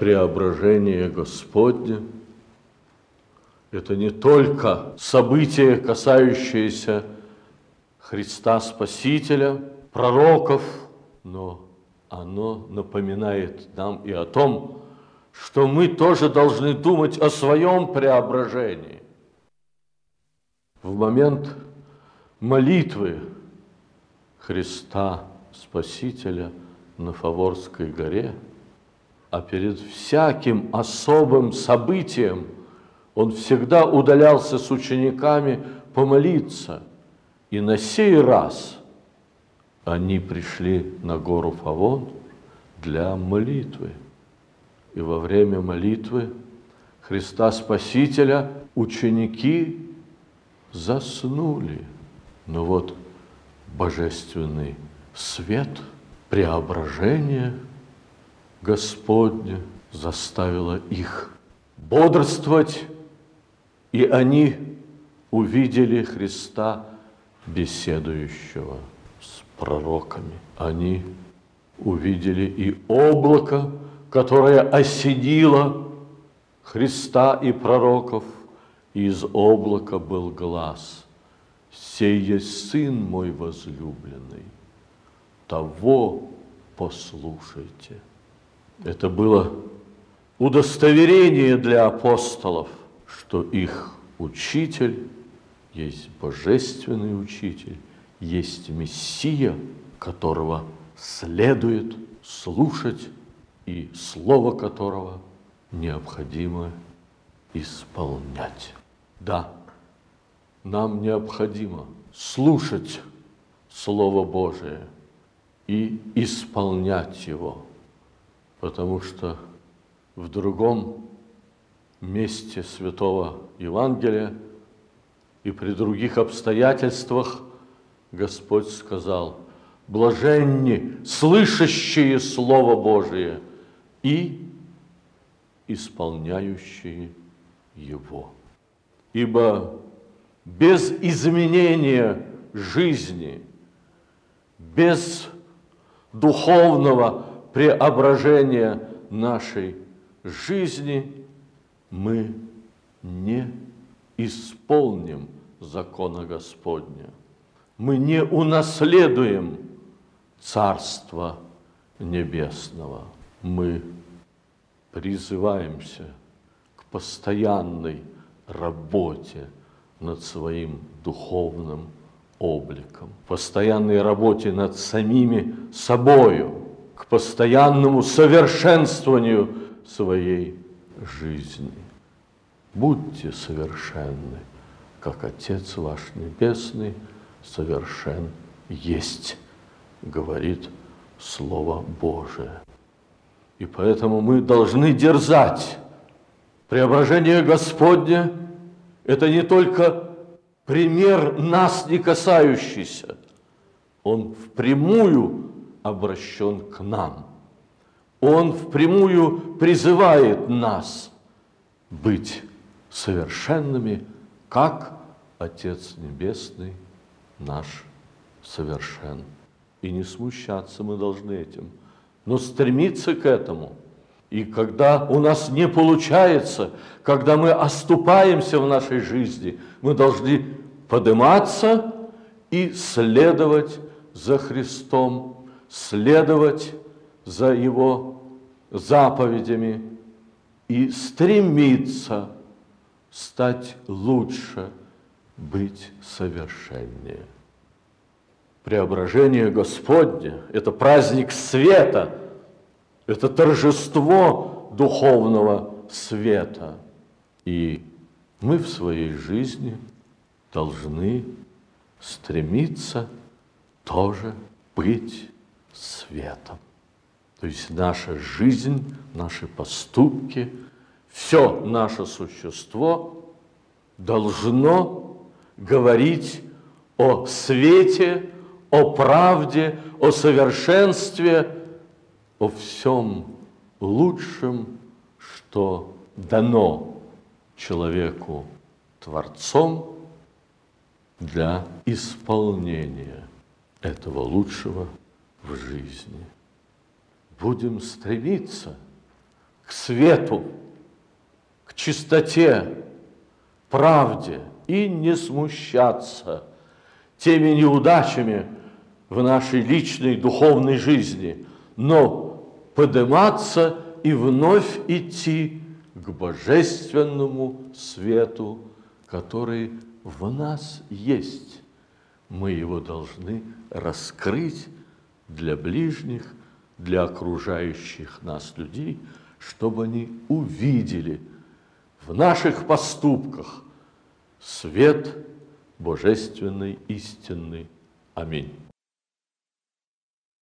преображение Господне – это не только событие, касающееся Христа Спасителя, пророков, но оно напоминает нам и о том, что мы тоже должны думать о своем преображении. В момент молитвы Христа Спасителя на Фаворской горе, а перед всяким особым событием он всегда удалялся с учениками помолиться. И на сей раз они пришли на гору Фавор для молитвы. И во время молитвы Христа Спасителя ученики заснули. Но вот божественный свет, преображение Господне заставило их бодрствовать, и они увидели Христа, беседующего с пророками. Они увидели и облако, которое осенило Христа и пророков, и из облака был глас: «Сей есть Сын мой возлюбленный, того послушайте». Это было удостоверение для апостолов, что их учитель есть божественный учитель, есть Мессия, которого следует слушать и слово которого необходимо исполнять. Да, нам необходимо слушать Слово Божие и исполнять его, потому что в другом месте Святого Евангелия и при других обстоятельствах Господь сказал: блаженни слышащие Слово Божие и исполняющие его. Ибо без изменения жизни, без духовного преображения нашей жизни мы не исполним закона Господня. Мы не унаследуем Царства Небесного. Мы призываемся к постоянной работе над своим духовным обликом, постоянной работе над самими собою, к постоянному совершенствованию своей жизни. Будьте совершенны, как Отец ваш Небесный совершен есть, говорит Слово Божие. И поэтому мы должны дерзать. Преображение Господне – это не только пример нас не касающийся, он впрямую обращен к нам. Он впрямую призывает нас быть совершенными, как Отец Небесный наш совершен. И не смущаться мы должны этим, но стремиться к этому. И когда у нас не получается, когда мы оступаемся в нашей жизни, мы должны подниматься и следовать за Христом, следовать за Его заповедями и стремиться стать лучше, быть совершеннее. Преображение Господне – это праздник света, это торжество духовного света. И мы в своей жизни должны стремиться тоже быть светом. То есть наша жизнь, наши поступки, все наше существо должно говорить о свете, о правде, о совершенстве, о всем лучшем, что дано человеку Творцом для исполнения этого лучшего в жизни. Будем стремиться к свету, к чистоте, правде и не смущаться теми неудачами в нашей личной духовной жизни, но подниматься и вновь идти к божественному свету, который в нас есть. Мы его должны раскрыть для ближних, для окружающих нас людей, чтобы они увидели в наших поступках свет божественной истины. Аминь.